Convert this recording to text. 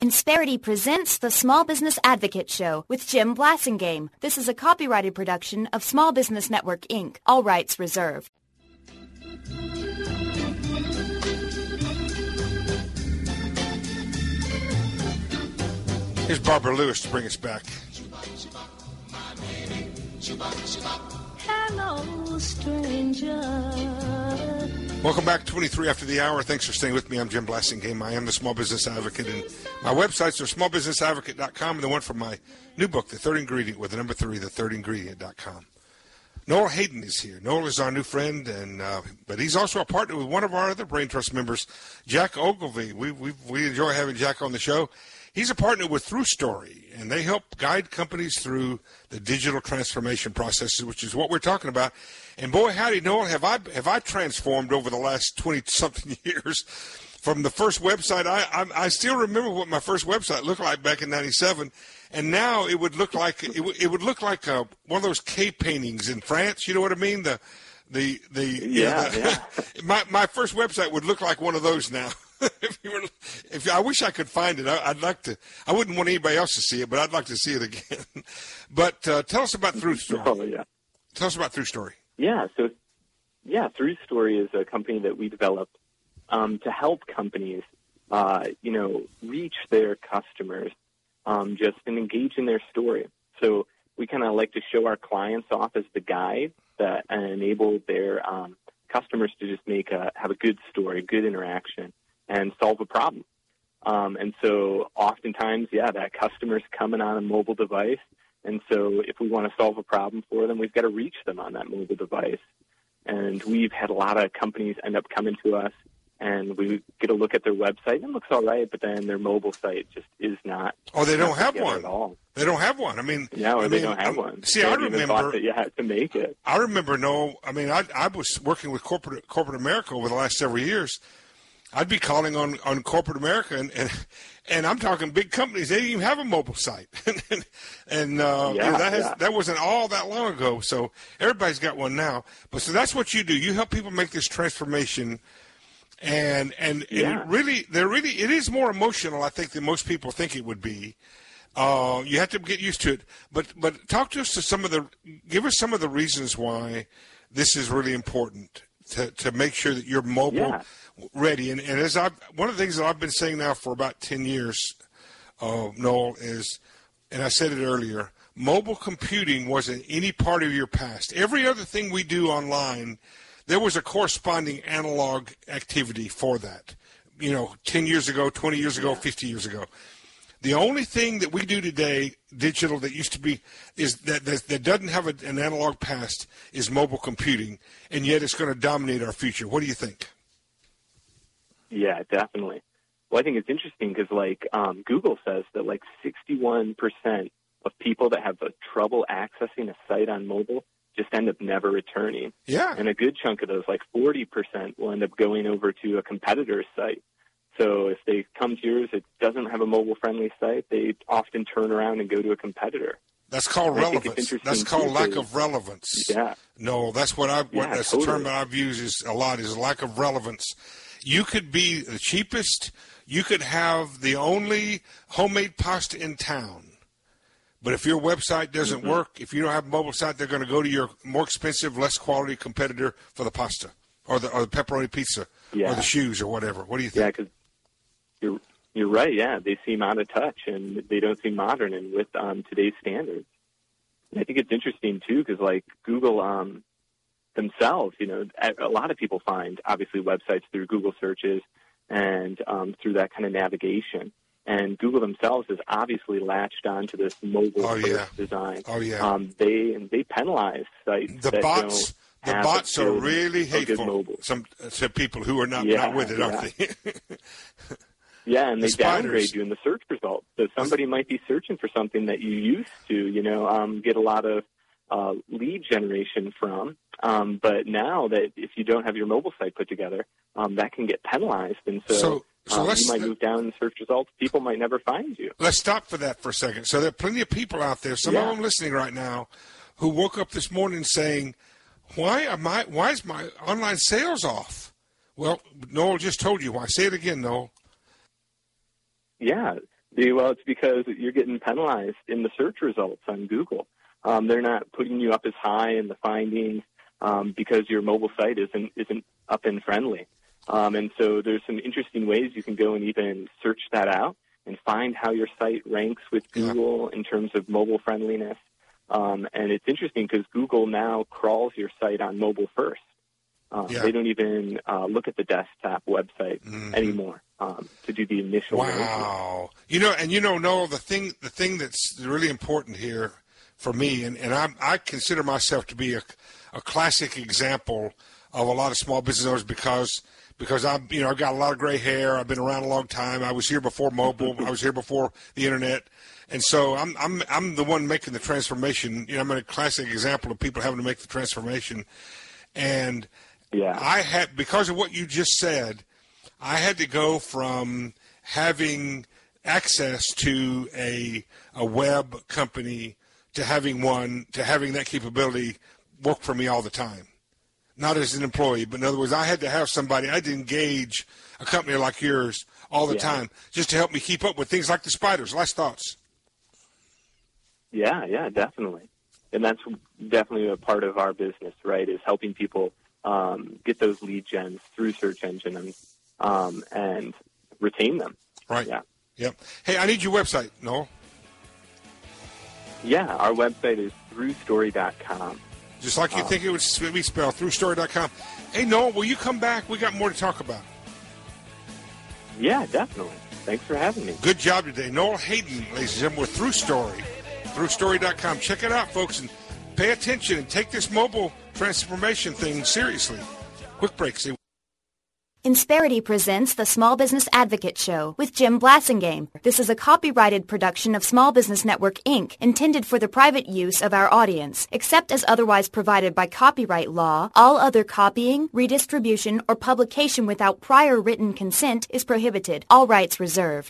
Insperity presents the Small Business Advocate Show with Jim Blasingame. This is a copyrighted production of Small Business Network, Inc. All rights reserved. Here's Barbara Lewis to bring us back. Hello, stranger. Welcome back, 23 after the hour. Thanks for staying with me. I'm Jim Blasingame. I am the Small Business Advocate, and my websites are smallbusinessadvocate.com and the one from my new book, The Third Ingredient, with the number 3, thethirdingredient.com. Noel Hayden is here. Noel is our new friend, and but he's also a partner with one of our other Brain Trust members, Jack Ogilvy. We enjoy having Jack on the show. He's a partner with Through Story, and they help guide companies through the digital transformation processes, which is what we're talking about. And boy, howdy, Noel, have I transformed over the last 20-something years from the first website. I still remember what my first website looked like back in '97, and now it would look like one of those cave paintings in France. You know what I mean? My first website would look like one of those now. If I wish I could find it, I'd like to. I wouldn't want anybody else to see it, but I'd like to see it again. But tell us about Through Story. Oh, yeah. Tell us about Through Story. Through Story is a company that we developed to help companies, reach their customers, just and engage in their story. So we kind of like to show our clients off as the guide that enable their customers to just have a good story, good interaction, and solve a problem. And so oftentimes, that customer's coming on a mobile device. And so if we want to solve a problem for them, we've got to reach them on that mobile device. And we've had a lot of companies end up coming to us, and we get a look at their website, and it looks all right, but then their mobile site just is not. Oh, they don't have one at all. They don't have one. I mean, they don't have one. See, I remember that you had to make it. I remember. I was working with corporate America over the last several years. I'd be calling on corporate America, and I'm talking big companies. They didn't even have a mobile site, that wasn't all that long ago. So everybody's got one now. But so that's what you do. You help people make this transformation, and it is more emotional, I think, than most people think it would be. You have to get used to it. But talk to us give us some of the reasons why this is really important to make sure that you're mobile ready. And one of the things that I've been saying now for about 10 years, Noel, is, and I said it earlier, mobile computing wasn't any part of your past. Every other thing we do online, there was a corresponding analog activity for that. 10 years ago, 20 years ago, 50 years ago. The only thing that we do today, digital, that used to be, is that doesn't have an analog past, is mobile computing, and yet it's going to dominate our future. What do you think? Yeah, definitely. Well, I think it's interesting because, Google says that 61% of people that have trouble accessing a site on mobile just end up never returning. Yeah. And a good chunk of those, 40%, will end up going over to a competitor's site. So if they come to yours, it doesn't have a mobile-friendly site, they often turn around and go to a competitor. That's called relevance. That's called lack of relevance. Yeah. No, that's that's totally. the term that I've used is lack of relevance. You could be the cheapest. You could have the only homemade pasta in town. But if your website doesn't work, if you don't have a mobile site, they're going to go to your more expensive, less quality competitor for the pasta or the pepperoni pizza or the shoes or whatever. What do you think? Yeah, because you're right. Yeah, they seem out of touch and they don't seem modern and with today's standards. And I think it's interesting too because Google themselves, a lot of people find obviously websites through Google searches and through that kind of navigation. And Google themselves has obviously latched on to this mobile design. Oh yeah. They penalize sites. The bots are really hateful. To people who are not with it, aren't they? Yeah, and they downgrade you in the search results. So somebody might be searching for something that you used to, get a lot of lead generation from. But now that if you don't have your mobile site put together, that can get penalized. And so you might move down in the search results. People might never find you. Let's stop for that for a second. So there are plenty of people out there, some of them listening right now, who woke up this morning saying, why is my online sales off? Well, Noel just told you why. Say it again, Noel. Yeah. Well, it's because you're getting penalized in the search results on Google. They're not putting you up as high in the findings because your mobile site isn't up and friendly. And so there's some interesting ways you can go and even search that out and find how your site ranks with Google in terms of mobile friendliness. And it's interesting because Google now crawls your site on mobile first. They don't even look at the desktop website anymore to do the initial. Wow. Noel, the thing that's really important here for me, and I consider myself to be a classic example of a lot of small business owners because I've got a lot of gray hair. I've been around a long time. I was here before mobile. I was here before the internet. And so I'm the one making the transformation. I'm a classic example of people having to make the transformation. And I had, because of what you just said, I had to go from having access to a web company to having that capability work for me all the time. Not as an employee, but in other words, I had to have somebody, I had to engage a company like yours all the time just to help me keep up with things like the spiders. Last thoughts. Yeah, definitely. And that's definitely a part of our business, right, is helping people get those lead gens through search engines and retain them. Right. Yeah. Yep. Hey, I need your website, Noel. Yeah, our website is throughstory.com. Just like you think it would be spelled, throughstory.com. Hey, Noel, will you come back? We got more to talk about. Yeah, definitely. Thanks for having me. Good job today. Noel Hayden, ladies and gentlemen, with ThroughStory. ThroughStory.com. Check it out, folks, and pay attention and take this mobile transformation thing seriously. Quick break. See. Insperity presents the Small Business Advocate Show with Jim Blasingame. This is a copyrighted production of Small Business Network, Inc., intended for the private use of our audience. Except as otherwise provided by copyright law, all other copying, redistribution, or publication without prior written consent is prohibited. All rights reserved.